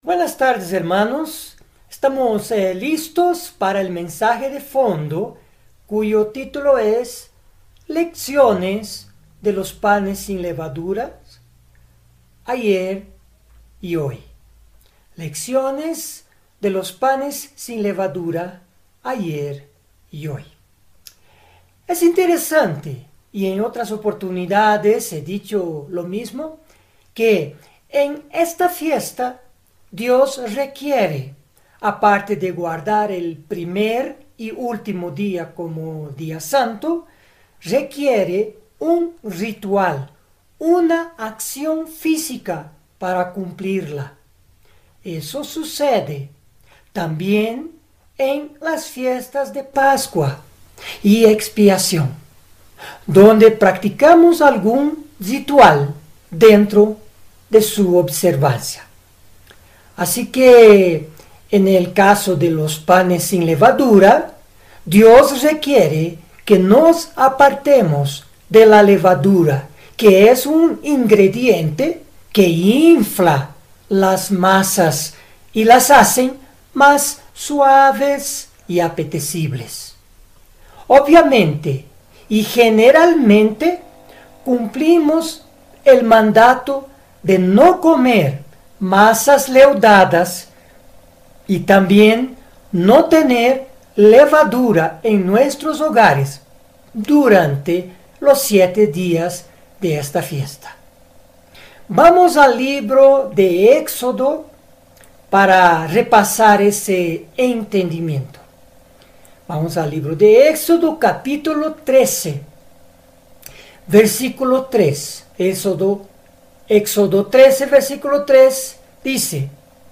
Buenas tardes, hermanos. Estamos listos para el mensaje de fondo, cuyo título es Lecciones de los panes sin levadura, ayer y hoy. Lecciones de los panes sin levadura, ayer y hoy. Es interesante, y en otras oportunidades he dicho lo mismo, que en esta fiesta Dios requiere, aparte de guardar el primer y último día como día santo, requiere un ritual, una acción física para cumplirla. Eso sucede también en las fiestas de Pascua y expiación, donde practicamos algún ritual dentro de su observancia. Así que en el caso de los panes sin levadura, Dios requiere que nos apartemos de la levadura, que es un ingrediente que infla las masas y las hacen más suaves y apetecibles. Obviamente y generalmente cumplimos el mandato de no comer masas leudadas y también no tener levadura en nuestros hogares durante los 7 días de esta fiesta. Vamos al libro de Éxodo para repasar ese entendimiento. Vamos al libro de Éxodo, capítulo 13, versículo 3. Éxodo 13, versículo 3, dice: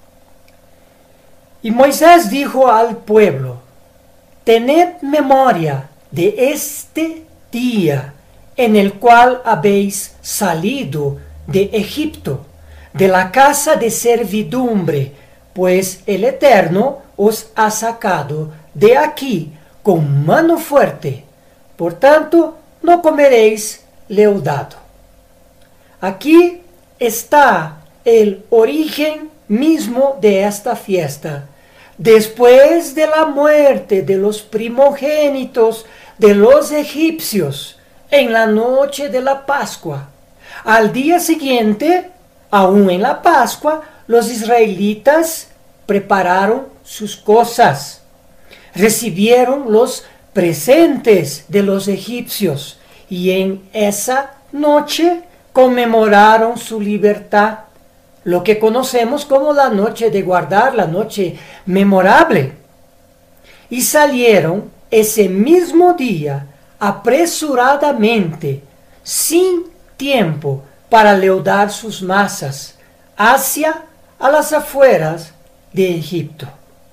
Y Moisés dijo al pueblo: Tened memoria de este día en el cual habéis salido de Egipto, de la casa de servidumbre, pues el Eterno os ha sacado de aquí con mano fuerte. Por tanto, no comeréis leudado. Aquí está el origen mismo de esta fiesta. Después de la muerte de los primogénitos de los egipcios en la noche de la Pascua, al día siguiente, aún en la Pascua, los israelitas prepararon sus cosas, recibieron los presentes de los egipcios y en esa noche conmemoraron su libertad, lo que conocemos como la noche de guardar, la noche memorable. Y salieron ese mismo día apresuradamente, sin tiempo para leudar sus masas, hacia a las afueras de Egipto.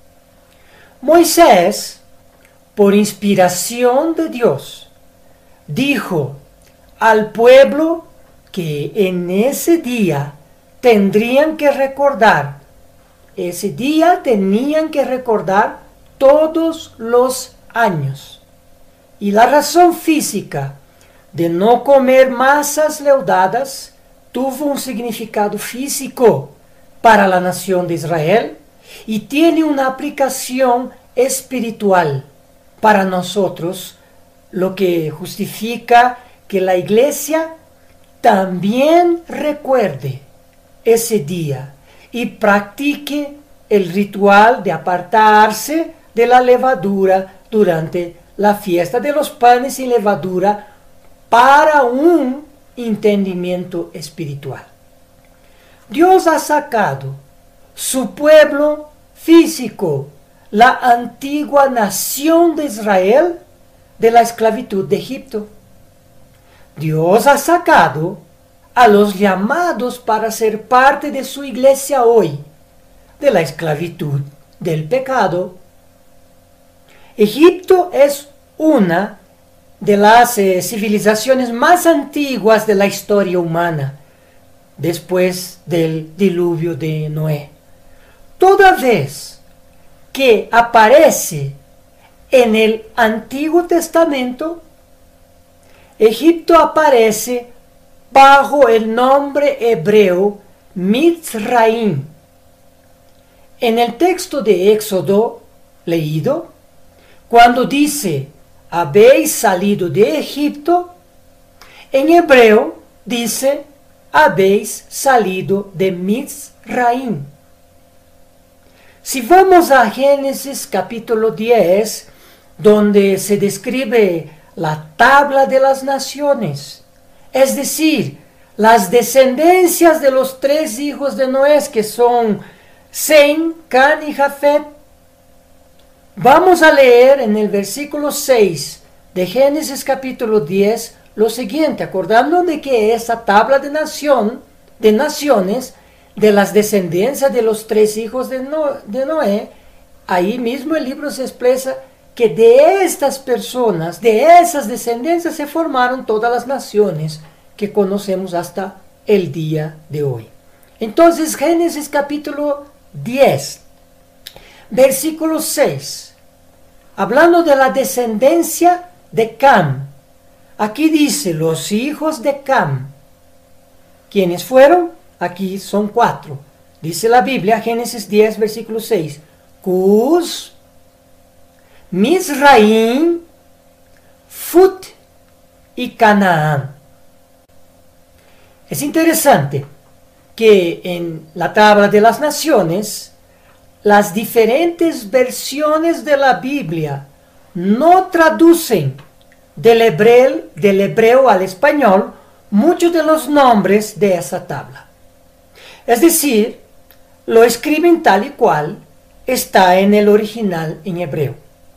Moisés, por inspiración de Dios, dijo al pueblo que en ese día tenían que recordar todos los años. Y la razón física de no comer masas leudadas tuvo un significado físico para la nación de Israel y tiene una aplicación espiritual para nosotros, lo que justifica que la iglesia también recuerde ese día y practique el ritual de apartarse de la levadura durante la fiesta de los panes sin levadura para un entendimiento espiritual. Dios ha sacado su pueblo físico, la antigua nación de Israel, de la esclavitud de Egipto. Dios ha sacado a los llamados para ser parte de su iglesia hoy, de la esclavitud del pecado. Egipto es una de las civilizaciones más antiguas de la historia humana, después del diluvio de Noé. Toda vez que aparece en el Antiguo Testamento, Egipto aparece bajo el nombre hebreo Mitzraim, En el texto de Éxodo leído, cuando dice, habéis salido de Egipto, en hebreo dice, habéis salido de Mizraim. Si vamos a Génesis capítulo 10, donde se describe la tabla de las naciones, es decir, las descendencias de los 3 hijos de Noé, que son Sem, Can y Jafet, vamos a leer en el versículo 6 de Génesis capítulo 10 lo siguiente, acordando de que esa tabla de naciones, de las descendencias de los 3 hijos de Noé, ahí mismo el libro se expresa que de estas personas, de esas descendencias se formaron todas las naciones que conocemos hasta el día de hoy. Entonces, Génesis capítulo 10, versículo 6, hablando de la descendencia de Cam, aquí dice, los hijos de Cam, ¿quiénes fueron? Aquí son 4. Dice la Biblia, Génesis 10, versículo 6, Cus, Mizraim, Fut y Canaán. Es interesante que en la tabla de las naciones, las diferentes versiones de la Biblia no traducen del hebreo al español muchos de los nombres de esa tabla. Es decir, lo escriben tal y cual está en el original en hebreo.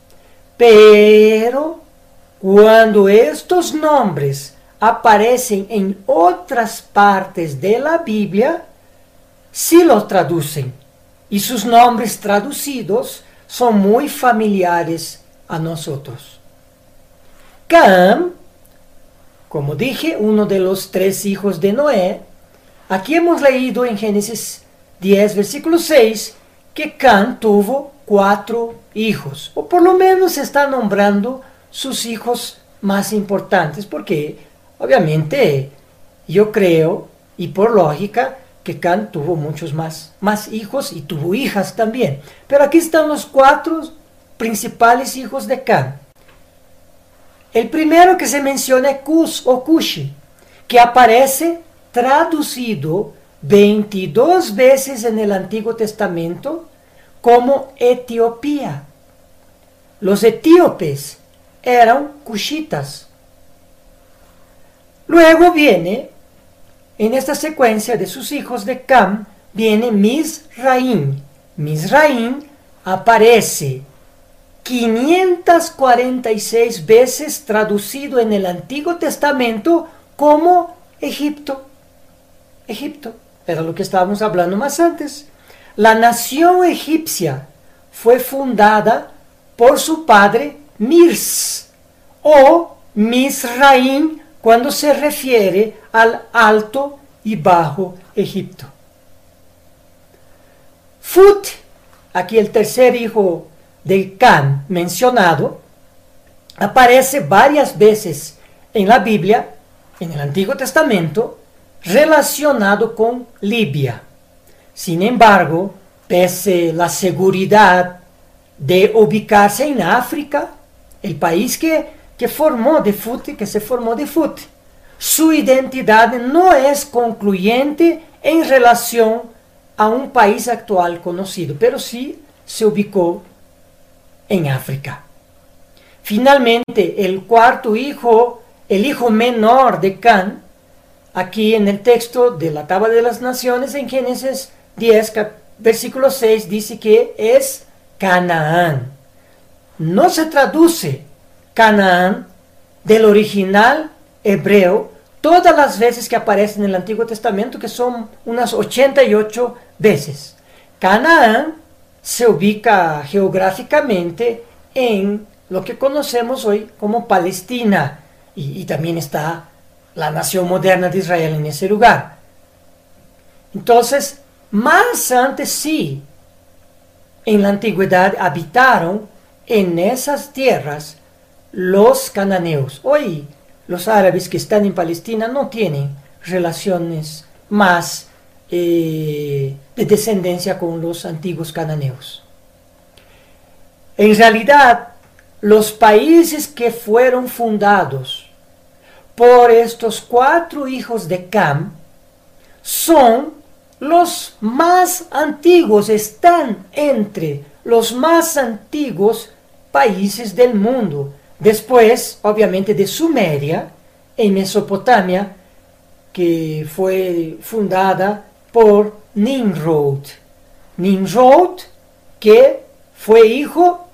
Pero cuando estos nombres aparecen en otras partes de la Biblia, sí los traducen. Y sus nombres traducidos son muy familiares a nosotros. Cam, como dije, uno de los 3 hijos de Noé. Aquí hemos leído en Génesis 10, versículo 6, que Cam tuvo 4 hijos, o por lo menos está nombrando sus hijos más importantes, porque obviamente yo creo, y por lógica, que Cam tuvo muchos más hijos y tuvo hijas también. Pero aquí están los 4 principales hijos de Cam. El primero que se menciona es Cus o Cushi, que aparece traducido 22 veces en el Antiguo Testamento como Etiopía. Los etíopes eran cushitas. Luego viene, en esta secuencia de sus hijos de Cam, viene Mizraim. Mizraim aparece 546 veces traducido en el Antiguo Testamento como Egipto. Egipto, era lo que estábamos hablando más antes. La nación egipcia fue fundada por su padre Mirs o Mizraim cuando se refiere al Alto y Bajo Egipto. Fut, aquí el tercer hijo de Cam mencionado, aparece varias veces en la Biblia, en el Antiguo Testamento, relacionado con Libia. Sin embargo, pese a la seguridad de ubicarse en África, el país que se formó de Fut, su identidad no es concluyente en relación a un país actual conocido, pero sí se ubicó en África. Finalmente, el cuarto hijo, el hijo menor de Cam, aquí en el texto de la Tabla de las Naciones, en Génesis 10, versículo 6, dice que es Canaán. No se traduce Canaán del original hebreo todas las veces que aparece en el Antiguo Testamento, que son unas 88 veces. Canaán se ubica geográficamente en lo que conocemos hoy como Palestina, y también está la nación moderna de Israel en ese lugar. Entonces, más antes sí, en la antigüedad habitaron en esas tierras los cananeos. Hoy los árabes que están en Palestina no tienen relaciones más de descendencia con los antiguos cananeos. En realidad, los países que fueron fundados por estos 4 hijos de Cam son los más antiguos, están entre los más antiguos países del mundo. Después, obviamente, de Sumeria, en Mesopotamia, que fue fundada por Nimrod. Nimrod, que fue hijo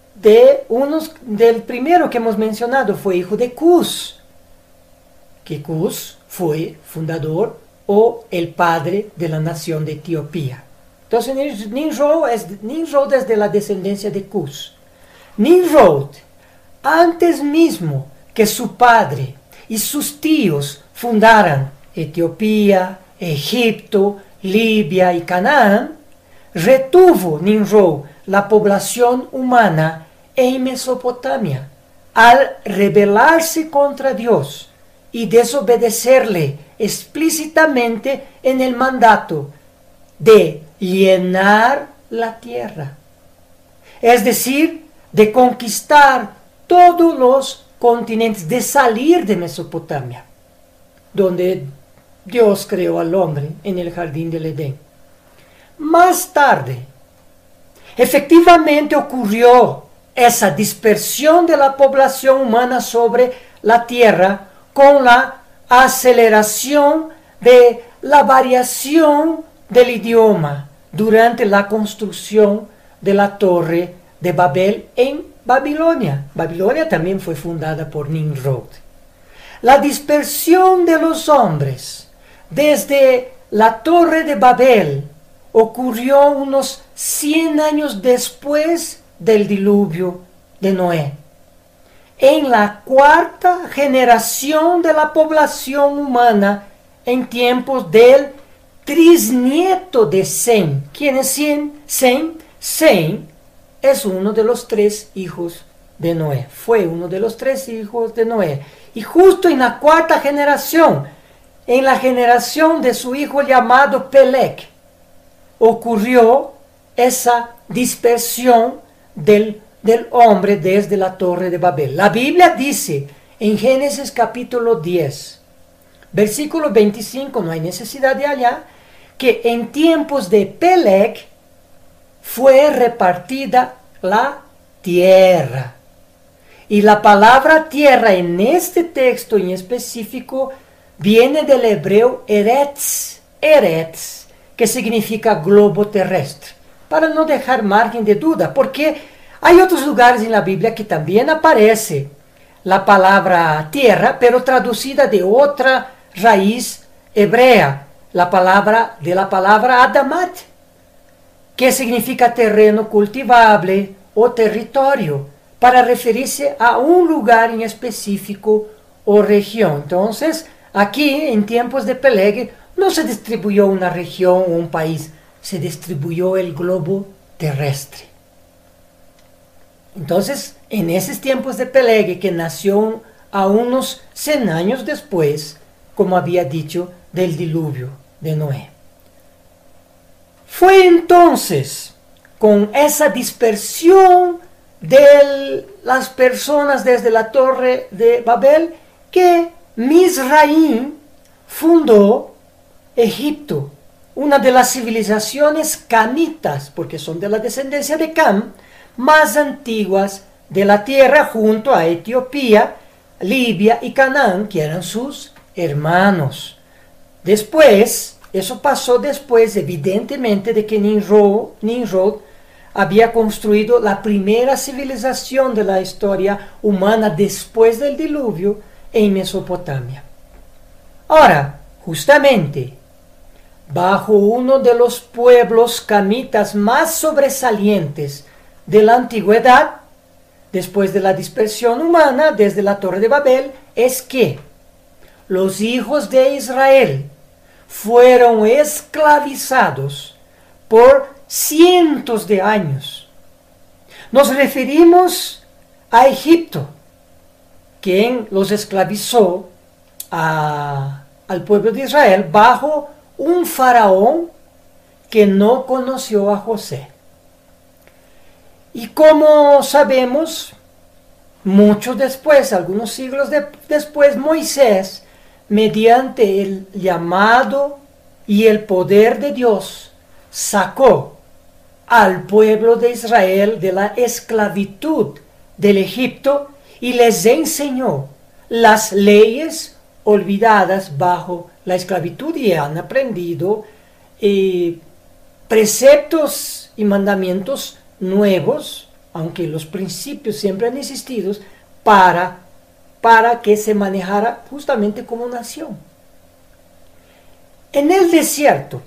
del primero que hemos mencionado, fue hijo de Cus, que Cus fue fundador o el padre de la nación de Etiopía. Entonces Nimrod es de la descendencia de Cus. Nimrod, antes mismo que su padre y sus tíos fundaran Etiopía, Egipto, Libia y Canaán, retuvo Nimrod la población humana en Mesopotamia al rebelarse contra Dios y desobedecerle explícitamente en el mandato de llenar la tierra, es decir, de conquistar todos los continentes, de salir de Mesopotamia, donde Dios creó al hombre en el jardín del Edén. Más tarde, efectivamente ocurrió esa dispersión de la población humana sobre la tierra con la aceleración de la variación del idioma durante la construcción de la Torre de Babel en Babilonia. Babilonia también fue fundada por Nimrod. La dispersión de los hombres desde la Torre de Babel ocurrió unos 100 años después del diluvio de Noé. En la 4ª generación de la población humana en tiempos del trisnieto de Sem. ¿Quién es Sem? Sem es uno de los 3 hijos de Noé. Fue uno de los 3 hijos de Noé. Y justo en la 4ª generación, en la generación de su hijo llamado Peleg, ocurrió esa dispersión del hombre desde la Torre de Babel. La Biblia dice en Génesis capítulo 10, versículo 25, no hay necesidad de allá, que en tiempos de Peleg fue repartida la tierra. Y la palabra tierra en este texto en específico viene del hebreo eretz, que significa globo terrestre, para no dejar margen de duda, porque hay otros lugares en la Biblia que también aparece la palabra tierra, pero traducida de otra raíz hebrea, la palabra Adamat, que significa terreno cultivable o territorio, para referirse a un lugar en específico o región. Entonces, aquí en tiempos de Peleg no se distribuyó una región o un país, se distribuyó el globo terrestre. Entonces, en esos tiempos de Peleg, que nació a unos 100 años después, como había dicho, del diluvio de Noé. Fue entonces con esa dispersión de las personas desde la Torre de Babel que Mizraim fundó Egipto, una de las civilizaciones camitas, porque son de la descendencia de Cam, más antiguas de la tierra, junto a Etiopía, Libia y Canaán, que eran sus hermanos. Después, eso pasó después, evidentemente, de que Nimrod había construido la primera civilización de la historia humana después del diluvio en Mesopotamia. Ahora, justamente, bajo uno de los pueblos camitas más sobresalientes de la antigüedad, después de la dispersión humana desde la Torre de Babel, es que los hijos de Israel fueron esclavizados por cientos de años. Nos referimos a Egipto, quien los esclavizó al pueblo de Israel bajo un faraón que no conoció a José. Y como sabemos, mucho después, algunos siglos después, Moisés, mediante el llamado y el poder de Dios, sacó al pueblo de Israel de la esclavitud del Egipto y les enseñó las leyes olvidadas bajo la esclavitud, y han aprendido preceptos y mandamientos nuevos, aunque los principios siempre han existido, para que se manejara justamente como nación. En el desierto,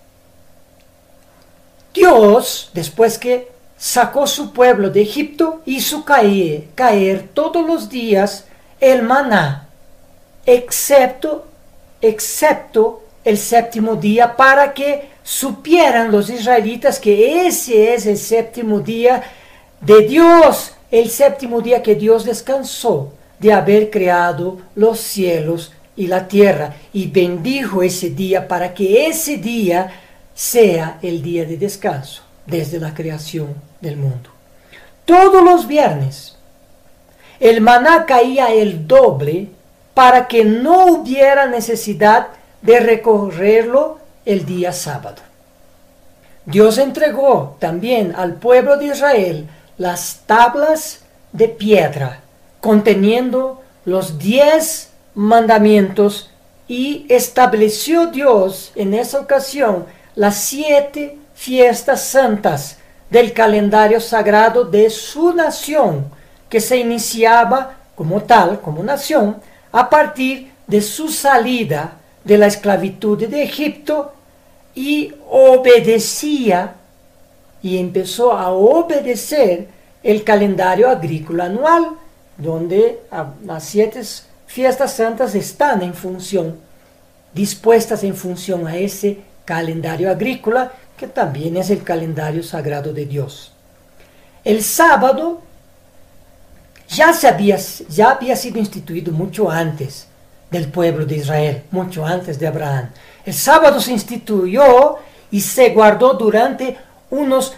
Dios, después que sacó su pueblo de Egipto, hizo caer todos los días el maná, excepto el séptimo día, para que supieran los israelitas que ese es el séptimo día de Dios, el séptimo día que Dios descansó de haber creado los cielos y la tierra, y bendijo ese día para que ese día sea el día de descanso desde la creación del mundo. Todos los viernes el maná caía el doble para que no hubiera necesidad de recorrerlo el día sábado. Dios entregó también al pueblo de Israel las tablas de piedra conteniendo los 10 mandamientos, y estableció Dios en esa ocasión las 7 fiestas santas del calendario sagrado de su nación, que se iniciaba como tal, como nación, a partir de su salida de la esclavitud de Egipto, y obedecía y empezó a obedecer el calendario agrícola anual, donde las 7 fiestas santas están en función, dispuestas en función a ese calendario agrícola, que también es el calendario sagrado de Dios. El sábado ya había sido instituido mucho antes del pueblo de Israel, mucho antes de Abraham. El sábado se instituyó y se guardó durante unos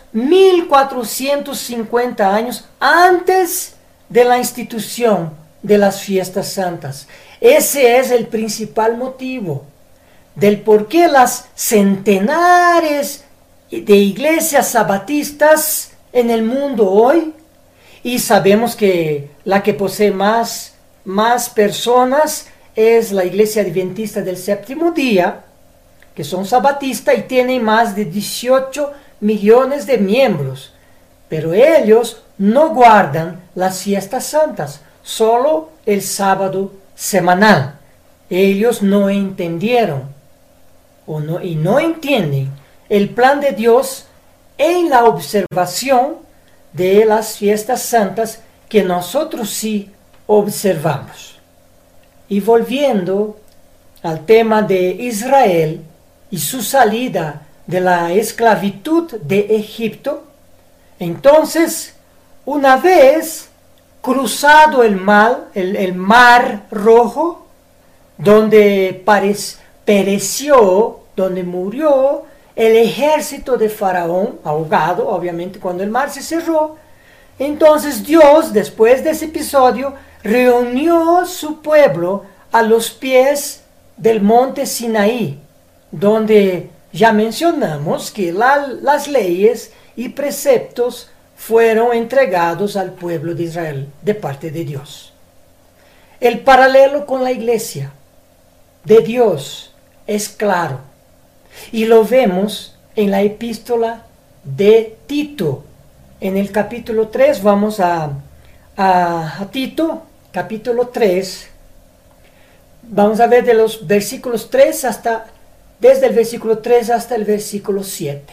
1450 años antes de la institución de las fiestas santas. Ese es el principal motivo del por qué las centenares de iglesias sabatistas en el mundo hoy, y sabemos que la que posee más personas es la Iglesia Adventista del Séptimo Día, que son sabatistas y tienen más de 18 millones de miembros, pero ellos no guardan las fiestas santas, solo el sábado semanal. Ellos no entendieron y no entienden el plan de Dios en la observación de las fiestas santas que nosotros sí observamos. Y volviendo al tema de Israel y su salida de la esclavitud de Egipto, entonces, una vez cruzado el mar Rojo, donde pereció, donde murió el ejército de Faraón, ahogado, obviamente, cuando el mar se cerró, entonces Dios, después de ese episodio, reunió su pueblo a los pies del monte Sinaí, donde ya mencionamos que las leyes y preceptos fueron entregados al pueblo de Israel de parte de Dios. El paralelo con la iglesia de Dios es claro, y lo vemos en la epístola de Tito. En el capítulo 3, vamos a Tito, capítulo 3, vamos a ver de los versículos 3 desde el versículo 3 hasta el versículo 7.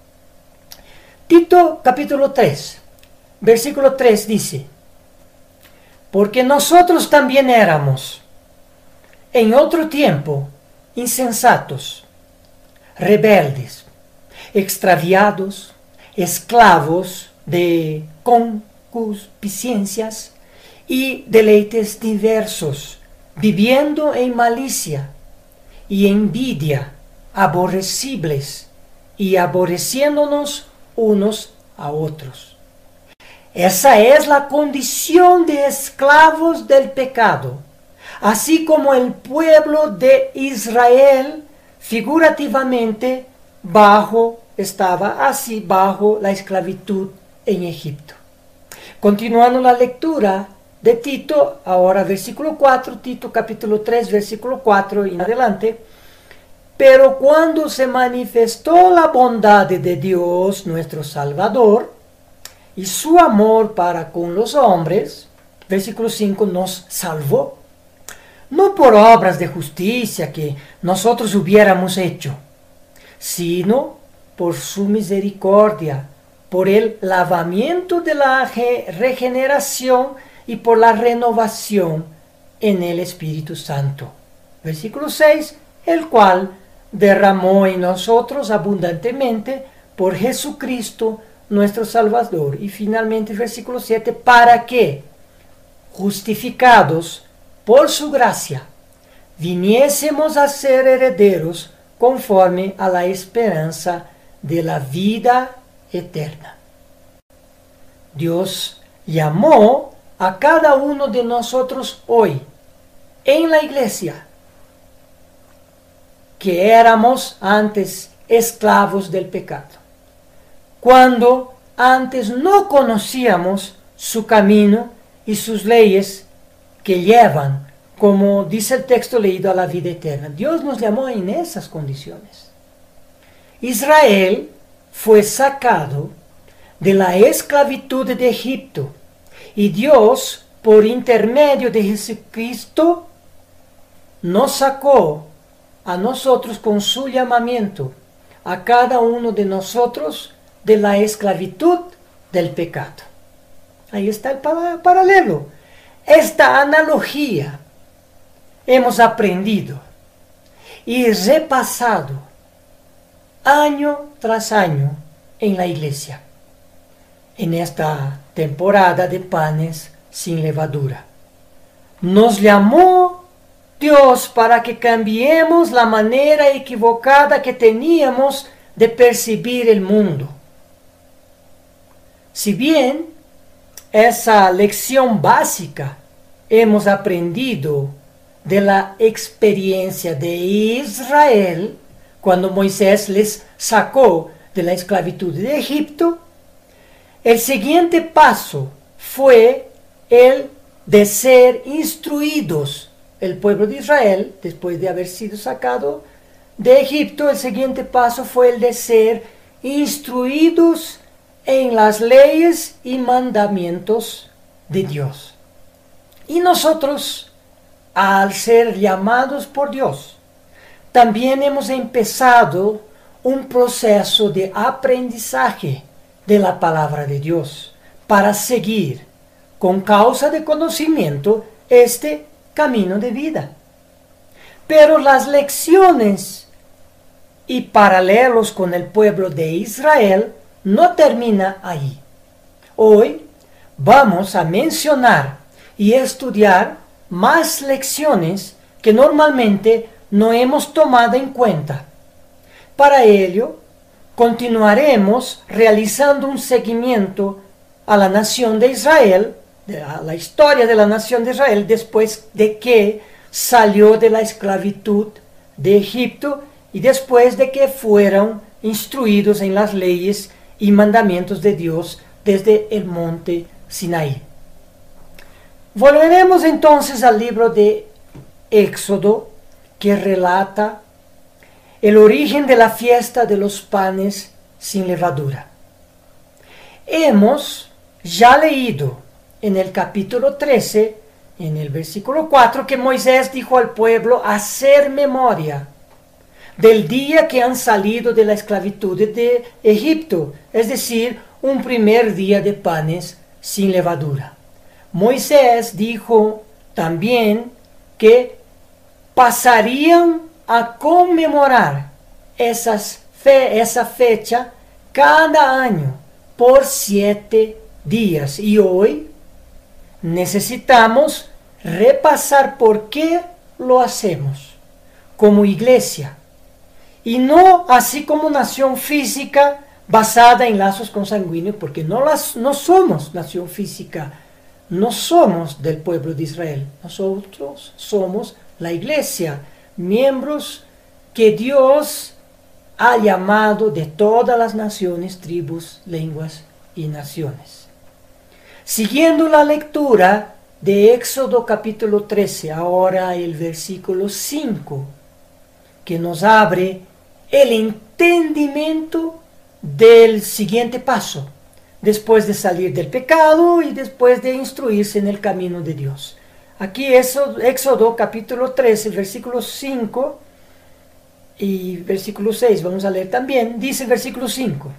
Tito capítulo 3, versículo 3 dice: porque nosotros también éramos en otro tiempo insensatos, rebeldes, extraviados, esclavos de concupiscencias y deleites diversos, viviendo en malicia y envidia, aborrecibles y aborreciéndonos unos a otros. Esa es la condición de esclavos del pecado, así como el pueblo de Israel figurativamente estaba así bajo la esclavitud en Egipto. Continuando la lectura de Tito, ahora versículo 4, Tito capítulo 3, versículo 4 y en adelante. Pero cuando se manifestó la bondad de Dios nuestro Salvador y su amor para con los hombres, versículo 5, nos salvó, no por obras de justicia que nosotros hubiéramos hecho, sino por su misericordia, por el lavamiento de la regeneración y por la renovación en el Espíritu Santo. Versículo 6, el cual derramó en nosotros abundantemente por Jesucristo nuestro Salvador. Y finalmente versículo 7, para que, justificados por su gracia, viniésemos a ser herederos conforme a la esperanza de la vida eterna. Dios llamó a cada uno de nosotros hoy en la iglesia, que éramos antes esclavos del pecado, cuando antes no conocíamos su camino y sus leyes que llevan, como dice el texto leído, a la vida eterna. Dios nos llamó en esas condiciones. Israel fue sacado de la esclavitud de Egipto y Dios, por intermedio de Jesucristo, nos sacó a nosotros con su llamamiento, a cada uno de nosotros, de la esclavitud del pecado. Ahí está el paralelo. Esta analogía hemos aprendido y repasado año tras año en la iglesia, en esta temporada de panes sin levadura. Nos llamó Dios para que cambiemos la manera equivocada que teníamos de percibir el mundo. Si bien esa lección básica hemos aprendido de la experiencia de Israel, cuando Moisés les sacó de la esclavitud de Egipto, el siguiente paso fue el de ser instruidos. El pueblo de Israel, después de haber sido sacado de Egipto, el siguiente paso fue el de ser instruidos en las leyes y mandamientos de Dios. Y nosotros, al ser llamados por Dios, también hemos empezado un proceso de aprendizaje de la palabra de Dios para seguir, con causa de conocimiento, este camino de vida. Pero las lecciones y paralelos con el pueblo de Israel no termina ahí. Hoy vamos a mencionar y estudiar más lecciones que normalmente no hemos tomado en cuenta. Para ello, continuaremos realizando un seguimiento a la nación de Israel, a la historia de la nación de Israel después de que salió de la esclavitud de Egipto y después de que fueron instruidos en las leyes y mandamientos de Dios desde el monte Sinaí. Volveremos entonces al libro de Éxodo, que relata el origen de la fiesta de los panes sin levadura. Hemos ya leído en el capítulo 13, en el versículo 4, que Moisés dijo al pueblo hacer memoria del día que han salido de la esclavitud de Egipto, es decir, un primer día de panes sin levadura. Moisés dijo también que pasarían a conmemorar esa fecha cada año por 7 días. Y hoy necesitamos repasar por qué lo hacemos como iglesia y no así como nación física basada en lazos consanguíneos, porque no somos nación física, no somos del pueblo de Israel, nosotros somos la iglesia, miembros que Dios ha llamado de todas las naciones, tribus, lenguas y naciones. Siguiendo la lectura de Éxodo capítulo 13, ahora el versículo 5, que nos abre el entendimiento del siguiente paso, después de salir del pecado y después de instruirse en el camino de Dios. Aquí Éxodo capítulo 13, versículo 5 y versículo 6, vamos a leer también, dice el versículo 5: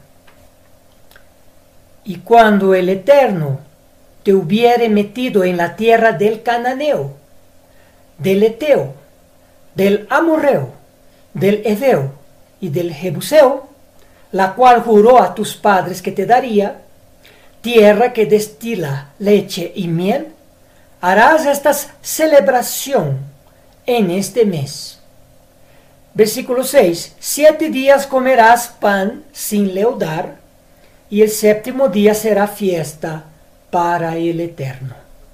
y cuando el Eterno te hubiere metido en la tierra del Cananeo, del Eteo, del Amorreo, del Heveo y del Jebuseo, la cual juró a tus padres que te daría, tierra que destila leche y miel, harás esta celebración en este mes. Versículo 6: 7 días comerás pan sin leudar, y el séptimo día será fiesta para el Eterno.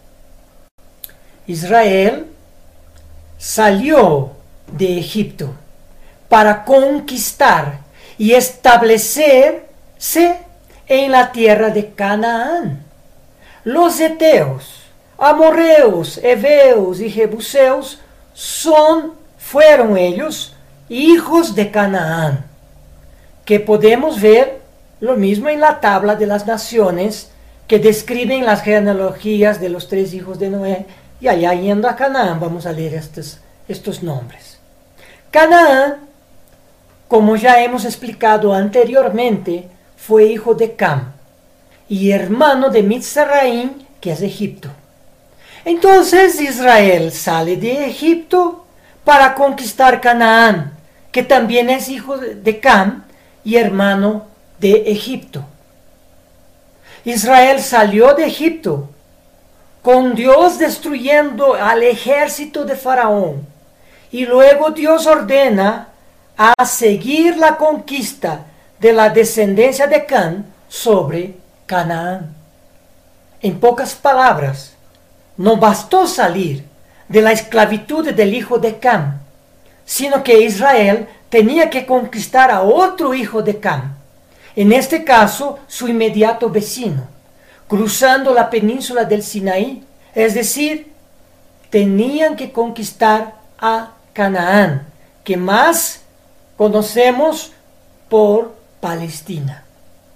Israel salió de Egipto para conquistar y establecerse en la tierra de Canaán. Los eteos, amorreos, heveos y jebuseos fueron ellos hijos de Canaán, que podemos ver lo mismo en la tabla de las naciones que describen las genealogías de los 3 hijos de Noé, y allá yendo a Canaán vamos a leer estos nombres. Canaán, como ya hemos explicado anteriormente, fue hijo de Cam y hermano de Mitzraim, que es Egipto. Entonces Israel sale de Egipto para conquistar Canaán, que también es hijo de Cam y hermano de Egipto. Israel salió de Egipto con Dios destruyendo al ejército de Faraón, y luego Dios ordena a seguir la conquista de la descendencia de Cam sobre Canaán. En pocas palabras, no bastó salir de la esclavitud del hijo de Cam, sino que Israel tenía que conquistar a otro hijo de Cam, en este caso su inmediato vecino, cruzando la península del Sinaí, es decir, tenían que conquistar a Canaán, que más conocemos por Palestina.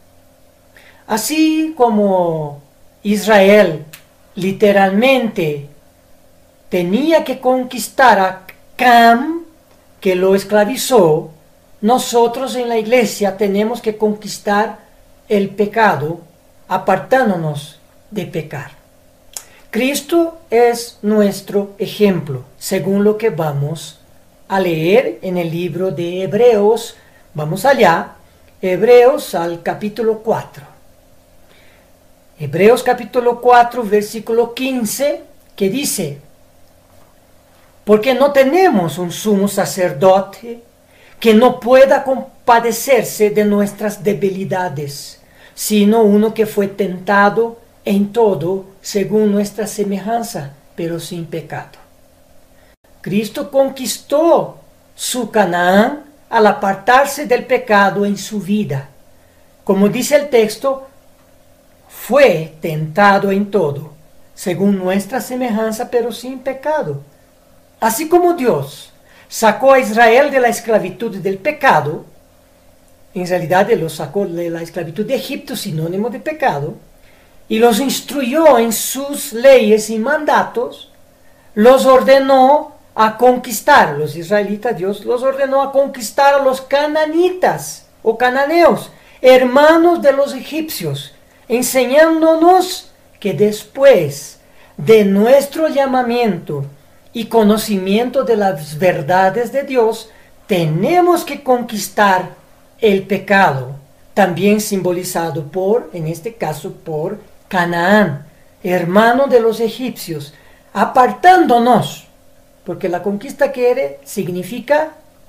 Así como Israel literalmente tenía que conquistar a Cam, que lo esclavizó, nosotros en la iglesia tenemos que conquistar el pecado, apartándonos de pecar. Cristo es nuestro ejemplo, según lo que vamos a leer en el libro de Hebreos. Vamos allá, Hebreos al capítulo 4. Hebreos capítulo 4, versículo 15, que dice: porque no tenemos un sumo sacerdote que no pueda compadecerse de nuestras debilidades, sino uno que fue tentado en todo según nuestra semejanza, pero sin pecado. Cristo conquistó su Canaán al apartarse del pecado en su vida. Como dice el texto, fue tentado en todo, según nuestra semejanza, pero sin pecado. Así como Dios sacó a Israel de la esclavitud del pecado, en realidad Él los sacó de la esclavitud de Egipto, sinónimo de pecado, y los instruyó en sus leyes y mandatos, los ordenó a conquistar, los israelitas, Dios los ordenó a conquistar a los cananitas o cananeos, hermanos de los egipcios, enseñándonos que después de nuestro llamamiento y conocimiento de las verdades de Dios, tenemos que conquistar el pecado, también simbolizado por, en este caso, por Canaán, hermano de los egipcios, apartándonos, porque la conquista significa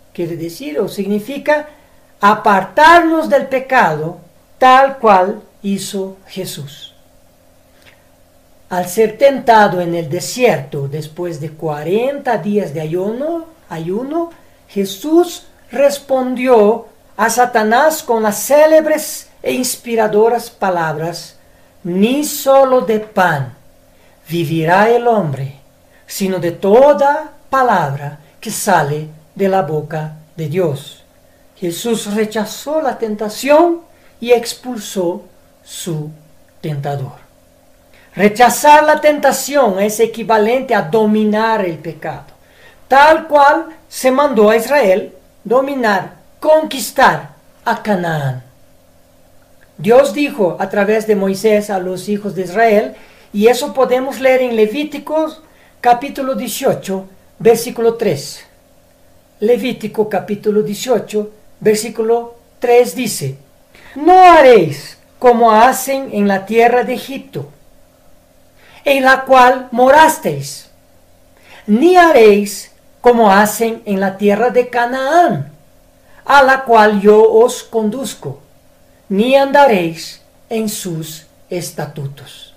quiere decir o significa apartarnos del pecado tal cual hizo Jesús. Al ser tentado en el desierto después de 40 días de ayuno, Jesús respondió a Satanás con las célebres e inspiradoras palabras: ni solo de pan vivirá el hombre, sino de toda palabra que sale de la boca de Dios. Jesús rechazó la tentación y expulsó su tentador. Rechazar la tentación es equivalente a dominar el pecado, tal cual se mandó a Israel dominar, conquistar a Canaán. Dios dijo a través de Moisés a los hijos de Israel, y eso podemos leer en Levíticos capítulo 18, versículo 3. Levítico capítulo 18, versículo 3 dice: no haréis como hacen en la tierra de Egipto, en la cual morasteis, ni haréis como hacen en la tierra de Canaán, a la cual yo os conduzco, ni andaréis en sus estatutos.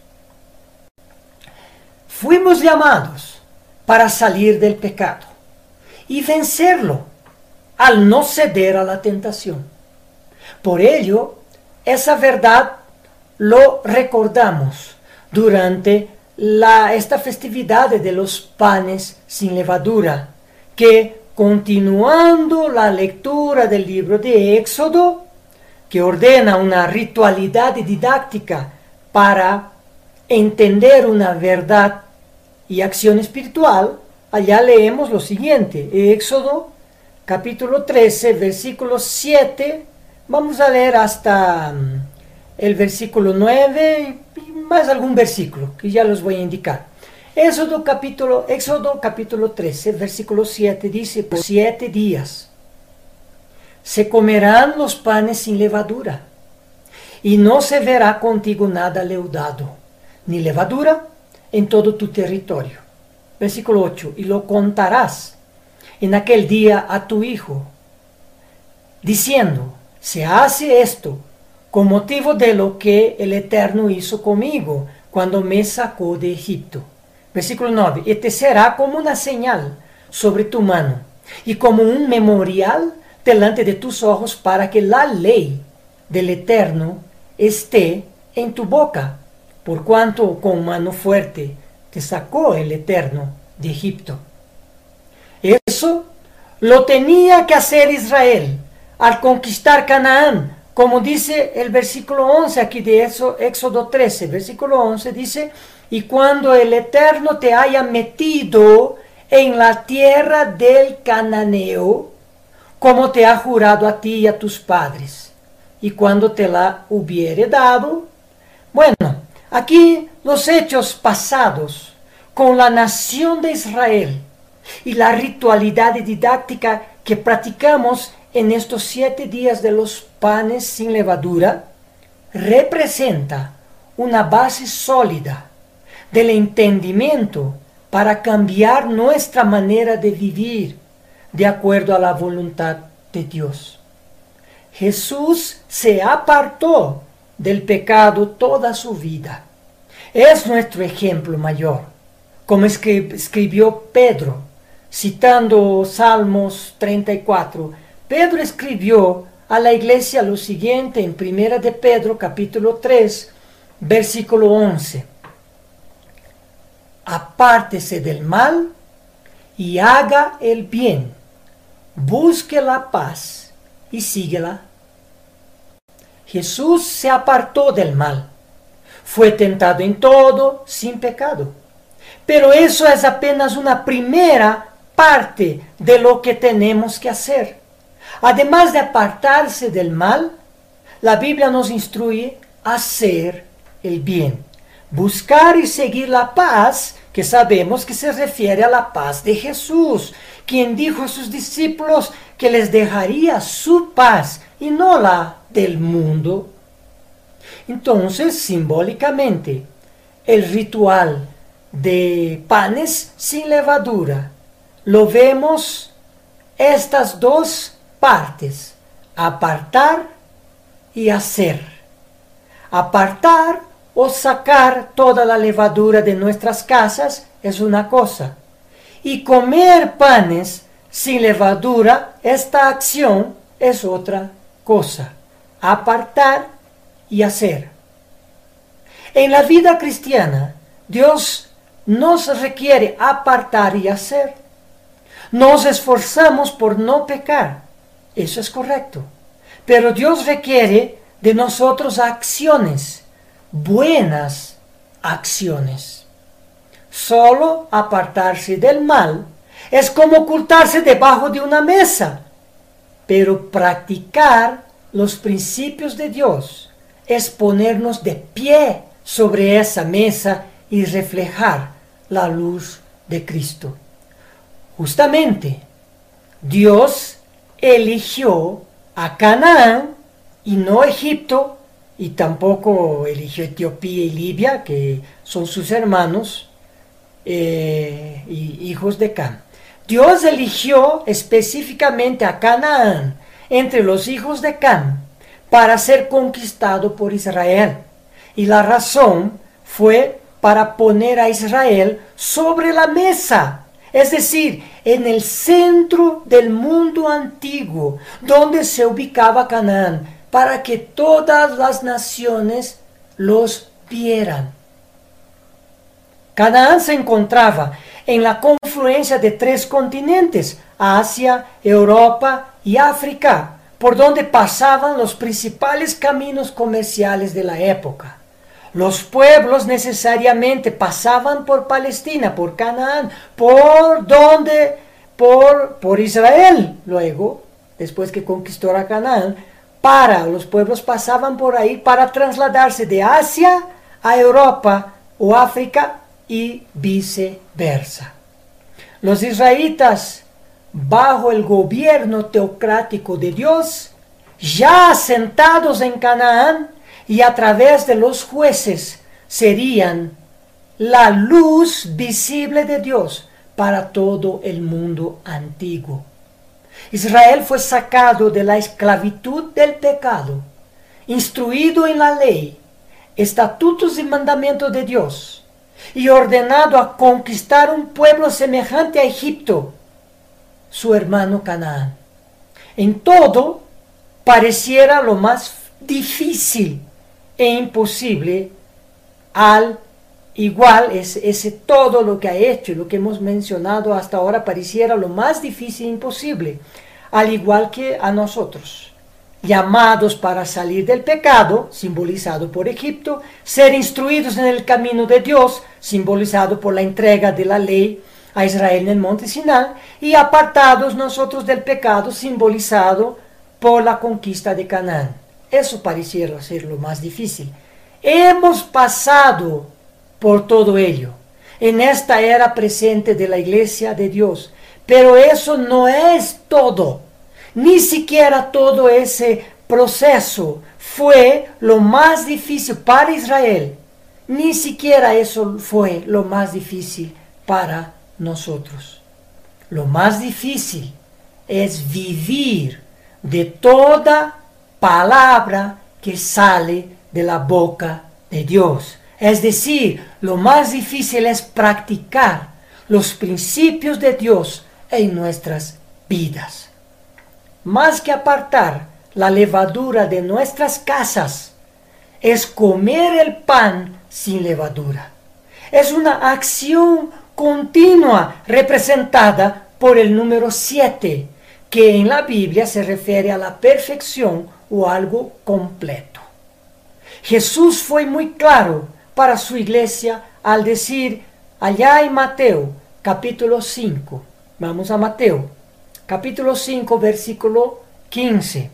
Fuimos llamados para salir del pecado y vencerlo al no ceder a la tentación. Por ello, esa verdad lo recordamos durante esta festividad de los panes sin levadura, que continuando la lectura del libro de Éxodo, que ordena una ritualidad didáctica para entender una verdad y acción espiritual, allá leemos lo siguiente: Éxodo capítulo 13, versículo 7, vamos a leer hasta el versículo 9 y más algún versículo que ya los voy a indicar. Éxodo capítulo 13, versículo 7 dice: por 7 días se comerán los panes sin levadura, y no se verá contigo nada leudado, ni levadura en todo tu territorio. Versículo 8: y lo contarás en aquel día a tu hijo, diciendo: se hace esto con motivo de lo que el Eterno hizo conmigo cuando me sacó de Egipto. Versículo 9: y te será como una señal sobre tu mano y como un memorial delante de tus ojos, para que la ley del Eterno esté en tu boca, por cuanto con mano fuerte te sacó el Eterno de Egipto. Eso lo tenía que hacer Israel al conquistar Canaán, como dice el versículo 11 aquí de Éxodo 13, versículo 11 dice: y cuando el Eterno te haya metido en la tierra del cananeo, como te ha jurado a ti y a tus padres, y cuando te la hubiere dado. Bueno, aquí los hechos pasados con la nación de Israel y la ritualidad didáctica que practicamos en estos 7 días de los panes sin levadura representa una base sólida del entendimiento para cambiar nuestra manera de vivir de acuerdo a la voluntad de Dios. Jesús se apartó del pecado toda su vida. Es nuestro ejemplo mayor, como escribió Pedro, citando Salmos 34. Pedro escribió a la iglesia lo siguiente en 1 de Pedro capítulo 3, versículo 11: apártese del mal y haga el bien, busque la paz y síguela. Jesús se apartó del mal, fue tentado en todo sin pecado, pero eso es apenas una primera parte de lo que tenemos que hacer. Además de apartarse del mal, la Biblia nos instruye a hacer el bien, buscar y seguir la paz, que sabemos que se refiere a la paz de Jesús, quien dijo a sus discípulos que les dejaría su paz y no la del mundo. Entonces, simbólicamente, el ritual de panes sin levadura lo vemos estas dos partes, apartar y hacer. Apartar o sacar toda la levadura de nuestras casas es una cosa. Y comer panes sin levadura, esta acción es otra cosa. Apartar y hacer. En la vida cristiana, Dios nos requiere apartar y hacer. Nos esforzamos por no pecar. Eso es correcto. Pero Dios requiere de nosotros acciones, buenas acciones. Solo apartarse del mal es como ocultarse debajo de una mesa. Pero practicar los principios de Dios es ponernos de pie sobre esa mesa y reflejar la luz de Cristo. Justamente, Dios eligió a Canaán y no Egipto, y tampoco eligió Etiopía y Libia, que son sus hermanos y hijos de Cam. Dios eligió específicamente a Canaán entre los hijos de Cam para ser conquistado por Israel. Y la razón fue para poner a Israel sobre la mesa, es decir, en el centro del mundo antiguo, donde se ubicaba Canaán, para que todas las naciones los vieran. Canaán se encontraba en la confluencia de 3 continentes, Asia, Europa y África, por donde pasaban los principales caminos comerciales de la época. Los pueblos necesariamente pasaban por Palestina, por Canaán, por Israel. Luego, después que conquistó a Canaán, los pueblos pasaban por ahí para trasladarse de Asia a Europa o África y viceversa. Los israelitas, bajo el gobierno teocrático de Dios, ya asentados en Canaán, y a través de los jueces serían la luz visible de Dios para todo el mundo antiguo. Israel fue sacado de la esclavitud del pecado, instruido en la ley, estatutos y mandamientos de Dios, y ordenado a conquistar un pueblo semejante a Egipto, su hermano Canaán. En todo pareciera lo más difícil e imposible, al igual ese todo lo que ha hecho, lo que hemos mencionado hasta ahora, pareciera lo más difícil e imposible, al igual que a nosotros, llamados para salir del pecado, simbolizado por Egipto, ser instruidos en el camino de Dios, simbolizado por la entrega de la ley a Israel en el monte Sinai, y apartados nosotros del pecado, simbolizado por la conquista de Canaán. Eso pareciera ser lo más difícil. Hemos pasado por todo ello en esta era presente de la Iglesia de Dios. Pero eso no es todo. Ni siquiera todo ese proceso fue lo más difícil para Israel. Ni siquiera eso fue lo más difícil para nosotros. Lo más difícil es vivir de toda palabra que sale de la boca de Dios. Es decir, lo más difícil es practicar los principios de Dios en nuestras vidas. Más que apartar la levadura de nuestras casas, es comer el pan sin levadura. Es una acción continua representada por el número 7, que en la Biblia se refiere a la perfección o algo completo. Jesús fue muy claro para su iglesia al decir allá en Mateo capítulo 5, vamos a Mateo capítulo 5 versículo 15.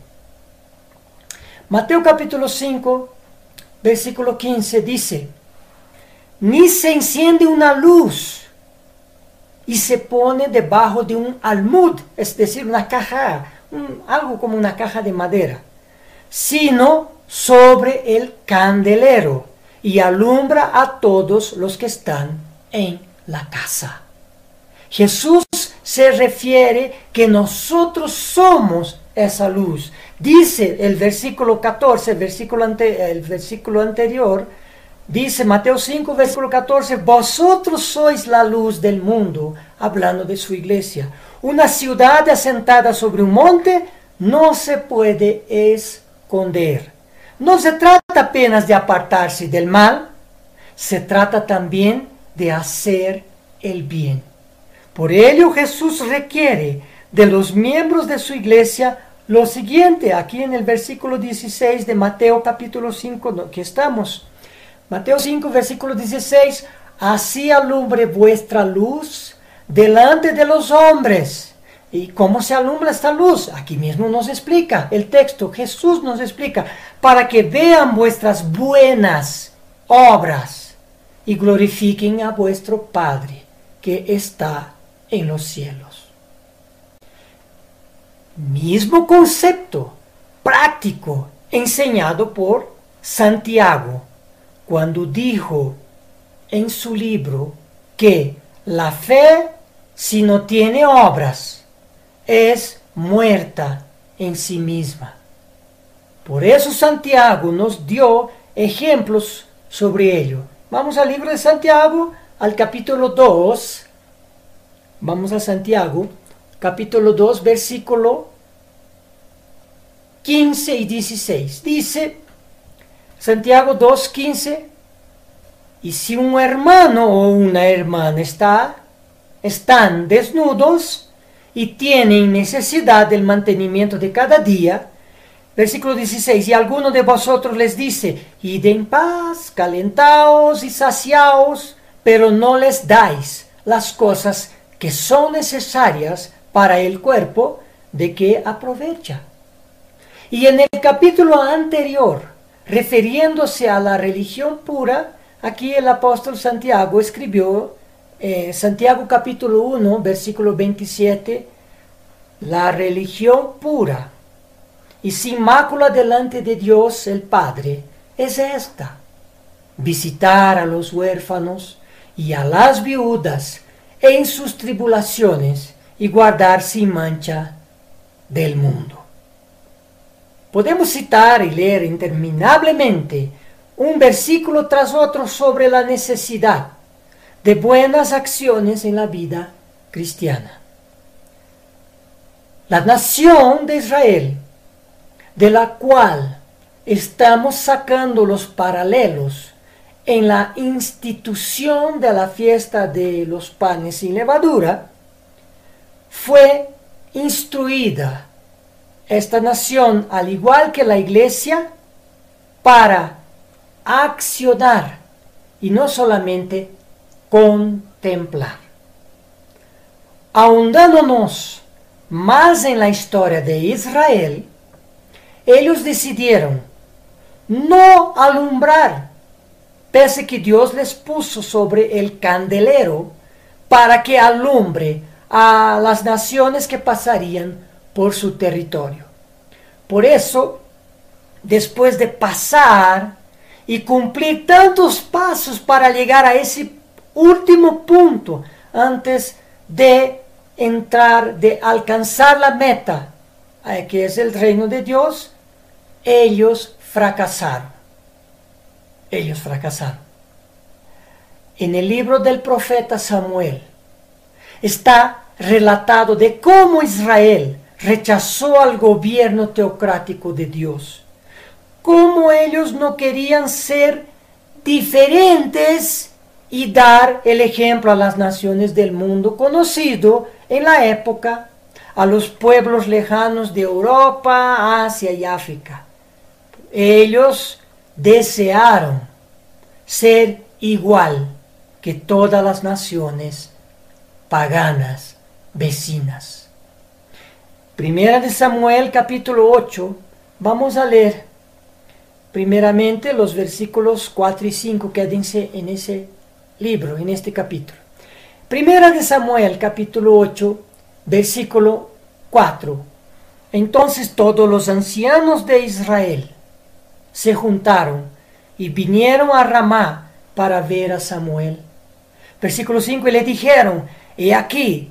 Mateo capítulo 5 versículo 15 dice: ni se enciende una luz y se pone debajo de un almud, es decir, una caja, algo como una caja de madera, sino sobre el candelero, y alumbra a todos los que están en la casa. Jesús se refiere que nosotros somos esa luz. Dice el versículo 14, el versículo anterior, dice Mateo 5, versículo 14, vosotros sois la luz del mundo, hablando de su iglesia. Una ciudad asentada sobre un monte no se puede esconder. No se trata apenas de apartarse del mal, se trata también de hacer el bien. Por ello Jesús requiere de los miembros de su iglesia lo siguiente, aquí en el versículo 16 de Mateo capítulo 5, que estamos. Mateo 5, versículo 16, así alumbre vuestra luz delante de los hombres. ¿Y cómo se alumbra esta luz? Aquí mismo nos explica el texto, Jesús nos explica, para que vean vuestras buenas obras y glorifiquen a vuestro Padre que está en los cielos. Mismo concepto práctico enseñado por Santiago cuando dijo en su libro que la fe, si no tiene obras, es muerta en sí misma. Por eso Santiago nos dio ejemplos sobre ello. Vamos al libro de Santiago, al capítulo 2. Vamos a Santiago, capítulo 2, versículo 15 y 16. Dice Santiago 2, 15. Y si un hermano o una hermana están desnudos y tienen necesidad del mantenimiento de cada día, versículo 16, y alguno de vosotros les dice, id en paz, calentaos y saciaos, pero no les dais las cosas que son necesarias para el cuerpo, ¿de qué aprovecha? Y en el capítulo anterior, refiriéndose a la religión pura, aquí el apóstol Santiago escribió, Santiago capítulo 1, versículo 27, la religión pura y sin mácula delante de Dios el Padre es esta: visitar a los huérfanos y a las viudas en sus tribulaciones y guardar sin mancha del mundo. Podemos citar y leer interminablemente un versículo tras otro sobre la necesidad de buenas acciones en la vida cristiana. La nación de Israel, de la cual estamos sacando los paralelos en la institución de la fiesta de los panes sin levadura, fue instruida esta nación, al igual que la iglesia, para accionar y no solamente contemplar. Ahondándonos más en la historia de Israel, ellos decidieron no alumbrar, pese que Dios les puso sobre el candelero para que alumbre a las naciones que pasarían por su territorio. Por eso, después de pasar y cumplir tantos pasos para llegar a ese último punto, antes de entrar, de alcanzar la meta, que es el reino de Dios, ellos fracasaron. Ellos fracasaron. En el libro del profeta Samuel está relatado de cómo Israel rechazó al gobierno teocrático de Dios, cómo ellos no querían ser diferentes y dar el ejemplo a las naciones del mundo conocido en la época, a los pueblos lejanos de Europa, Asia y África. Ellos desearon ser igual que todas las naciones paganas vecinas. Primera de Samuel capítulo 8, vamos a leer primeramente los versículos 4 y 5, quédense en ese libro, en este capítulo. Primera de Samuel capítulo 8, versículo 4. Entonces todos los ancianos de Israel se juntaron y vinieron a Ramá para ver a Samuel. Versículo 5, y le dijeron, he aquí,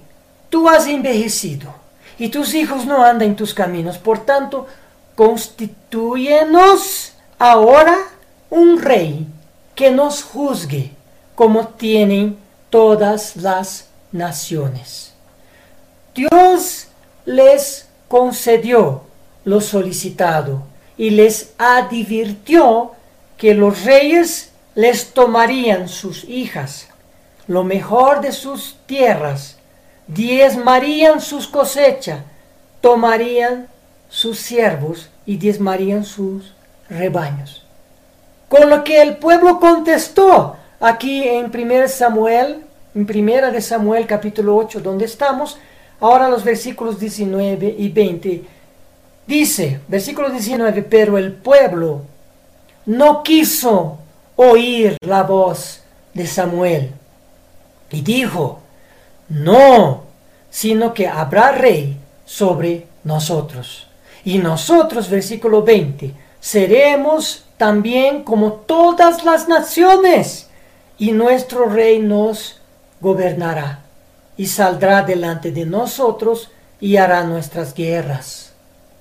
tú has envejecido y tus hijos no andan en tus caminos. Por tanto, constitúyenos ahora un rey que nos juzgue como tienen todas las naciones. Dios les concedió lo solicitado y les advirtió que los reyes les tomarían sus hijas, lo mejor de sus tierras, diezmarían sus cosechas, tomarían sus siervos y diezmarían sus rebaños. Con lo que el pueblo contestó aquí en primera de Samuel capítulo 8, donde estamos, ahora los versículos 19 y 20, dice, versículo 19, pero el pueblo no quiso oír la voz de Samuel y dijo, no, sino que habrá rey sobre nosotros. Y nosotros, versículo 20, seremos también como todas las naciones, y nuestro rey nos gobernará, y saldrá delante de nosotros, y hará nuestras guerras.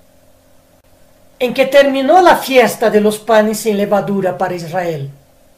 En que terminó la fiesta de los panes sin levadura para Israel,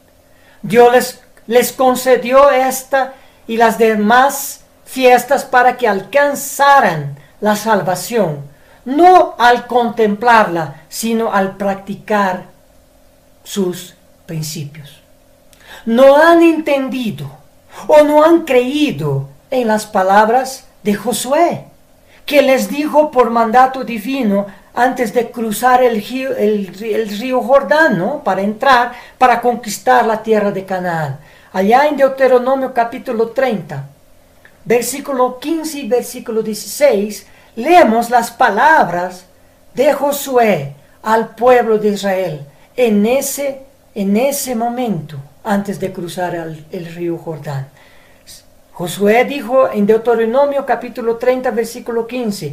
Dios les concedió esta y las demás fiestas para que alcanzaran la salvación, no al contemplarla, sino al practicar sus principios. No han entendido o no han creído en las palabras de Josué, que les dijo por mandato divino antes de cruzar el río Jordán, ¿no? para conquistar la tierra de Canaán. Allá en Deuteronomio capítulo 30, versículo 15 y versículo 16, leemos las palabras de Josué al pueblo de Israel en ese momento, antes de cruzar el río Jordán. Josué dijo en Deuteronomio capítulo 30, versículo 15,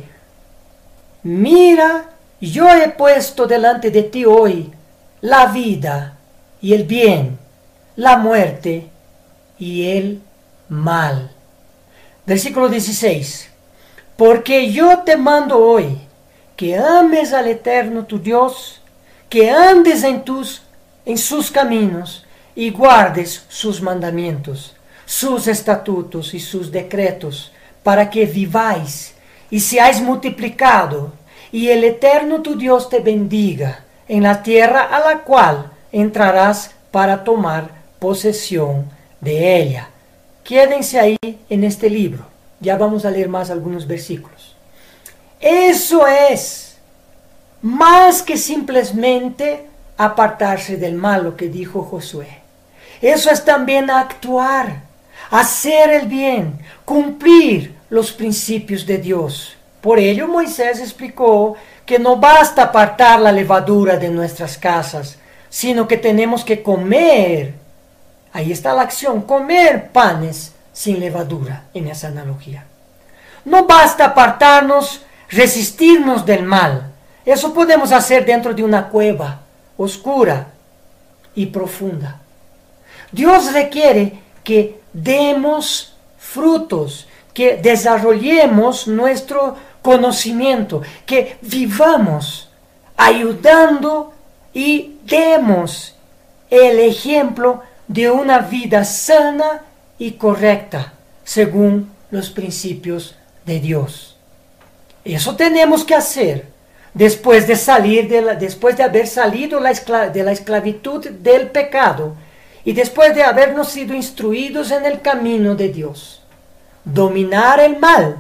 mira, yo he puesto delante de ti hoy la vida y el bien, la muerte y el mal. Versículo 16, porque yo te mando hoy que ames al Eterno tu Dios, que andes en sus caminos y guardes sus mandamientos, sus estatutos y sus decretos, para que viváis y seáis multiplicado, y el Eterno tu Dios te bendiga en la tierra a la cual entrarás para tomar posesión de ella. Quédense ahí en este libro. Ya vamos a leer más algunos versículos. Eso es más que simplemente apartarse del mal, lo que dijo Josué. Eso es también actuar, hacer el bien, cumplir los principios de Dios. Por ello Moisés explicó que no basta apartar la levadura de nuestras casas, sino que tenemos que comer, ahí está la acción, comer panes sin levadura en esa analogía. No basta apartarnos, resistirnos del mal. Eso podemos hacer dentro de una cueva oscura y profunda. Dios requiere que demos frutos, que desarrollemos nuestro conocimiento, que vivamos ayudando y demos el ejemplo de una vida sana y correcta según los principios de Dios. Eso tenemos que hacer después de haber salido de la esclavitud del pecado y después de habernos sido instruidos en el camino de Dios. Dominar el mal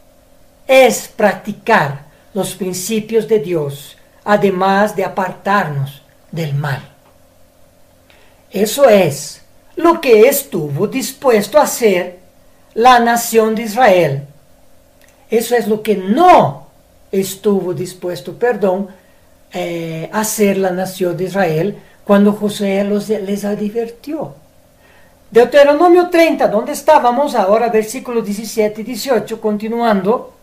es practicar los principios de Dios, además de apartarnos del mal. Eso es lo que estuvo dispuesto a hacer la nación de Israel. Eso es lo que no estuvo dispuesto, a hacer la nación de Israel cuando Josué les advirtió. Deuteronomio 30, donde estábamos ahora, versículos 17 y 18, continuando,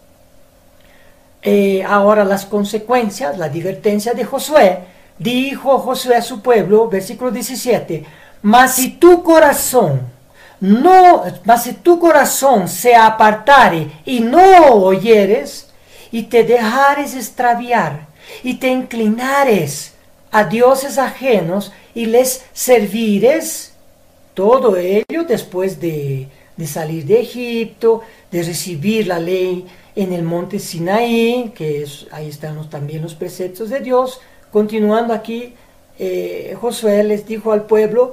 ahora las consecuencias, la advertencia de Josué. Dijo Josué a su pueblo, versículo 17, mas si tu corazón mas si tu corazón se apartare y no oyeres, y te dejares extraviar, y te inclinares a dioses ajenos, y les servires, todo ello después de salir de Egipto, de recibir la ley en el monte Sinaí, ahí están también los preceptos de Dios. Continuando aquí, Josué les dijo al pueblo: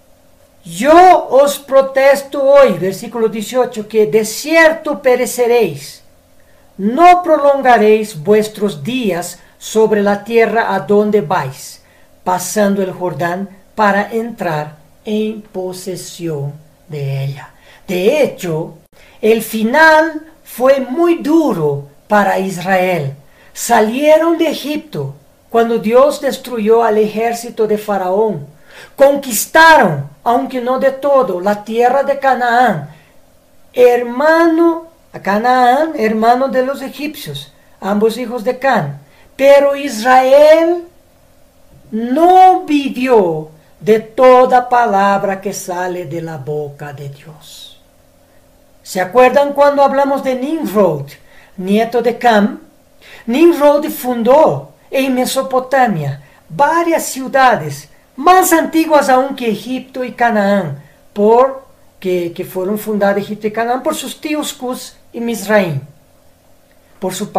yo os protesto hoy, versículo 18, que de cierto pereceréis, no prolongaréis vuestros días sobre la tierra a donde vais, pasando el Jordán para entrar en posesión de ella. De hecho, el final fue muy duro para Israel. Salieron de Egipto cuando Dios destruyó al ejército de Faraón. Conquistaron, aunque no de todo, la tierra de Canaán, hermano de los egipcios, ambos hijos de Can. Pero Israel no vivió de toda palabra que sale de la boca de Dios. ¿Se acuerdan cuando hablamos de Nimrod, nieto de Cam? Nimrod fundó en Mesopotamia varias ciudades más antiguas aún que Egipto y Canaán, que fueron fundadas Egipto y Canaán por sus tíos Cus y Mizraim, por su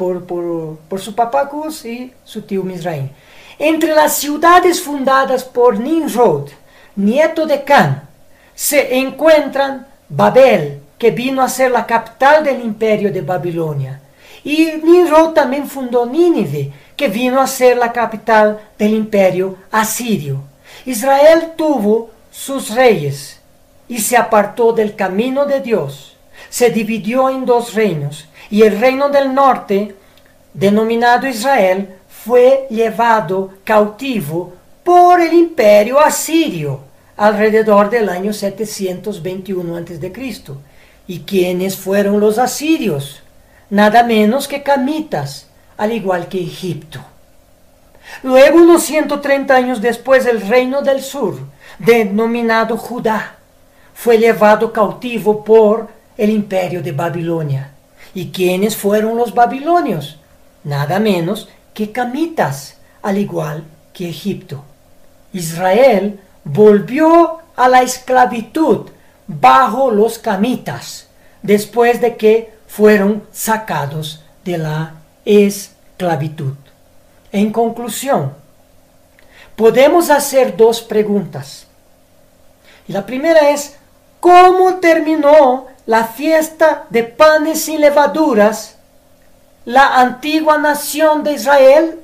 papá Cus y su tío Mizraim. Entre las ciudades fundadas por Nimrod, nieto de Can, se encuentran Babel, que vino a ser la capital del imperio de Babilonia. Y Nimrod también fundó Nínive, que vino a ser la capital del imperio asirio. Israel tuvo sus reyes y se apartó del camino de Dios. Se dividió en dos reinos, y el reino del norte, denominado Israel, fue llevado cautivo por el imperio asirio alrededor del año 721 a.C. ¿Y quiénes fueron los asirios? Nada menos que camitas, al igual que Egipto. Luego, unos 130 años después, el reino del sur, denominado Judá, fue llevado cautivo por el imperio de Babilonia. ¿Y quiénes fueron los babilonios? Nada menos que camitas, al igual que Egipto. Israel volvió a la esclavitud bajo los camitas, después de que fueron sacados de la esclavitud. En conclusión, podemos hacer dos preguntas. Y la primera es: ¿cómo terminó la fiesta de panes sin levaduras, la antigua nación de Israel?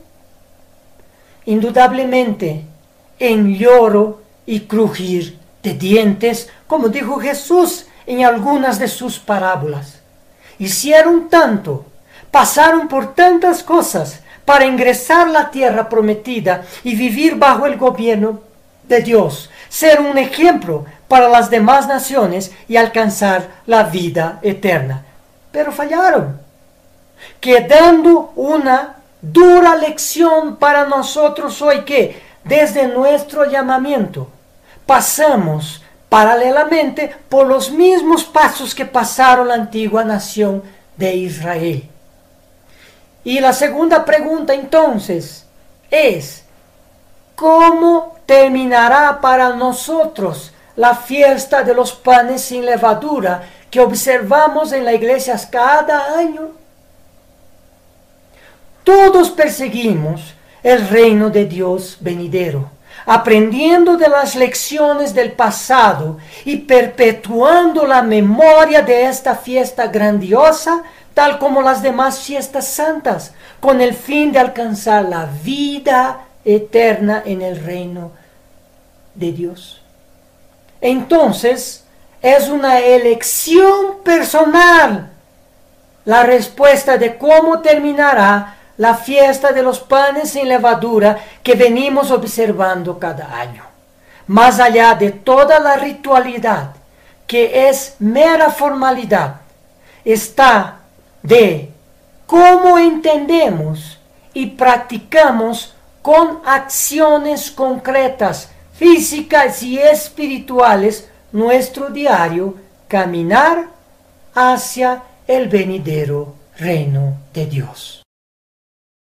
Indudablemente en lloro y crujir de dientes, como dijo Jesús en algunas de sus parábolas. Hicieron tanto, pasaron por tantas cosas para ingresar a la tierra prometida y vivir bajo el gobierno de Dios, ser un ejemplo para las demás naciones y alcanzar la vida eterna. Pero fallaron, quedando una dura lección para nosotros hoy, que desde nuestro llamamiento pasamos paralelamente por los mismos pasos que pasaron la antigua nación de Israel. Y la segunda pregunta entonces es: ¿cómo terminará para nosotros la fiesta de los panes sin levadura que observamos en la iglesia cada año? Todos perseguimos el reino de Dios venidero, aprendiendo de las lecciones del pasado y perpetuando la memoria de esta fiesta grandiosa, tal como las demás fiestas santas, con el fin de alcanzar la vida eterna en el reino de Dios. Entonces, es una elección personal la respuesta de cómo terminará la fiesta de los panes sin levadura que venimos observando cada año. Más allá de toda la ritualidad, que es mera formalidad, está de cómo entendemos y practicamos con acciones concretas, físicas y espirituales, nuestro diario caminar hacia el venidero reino de Dios.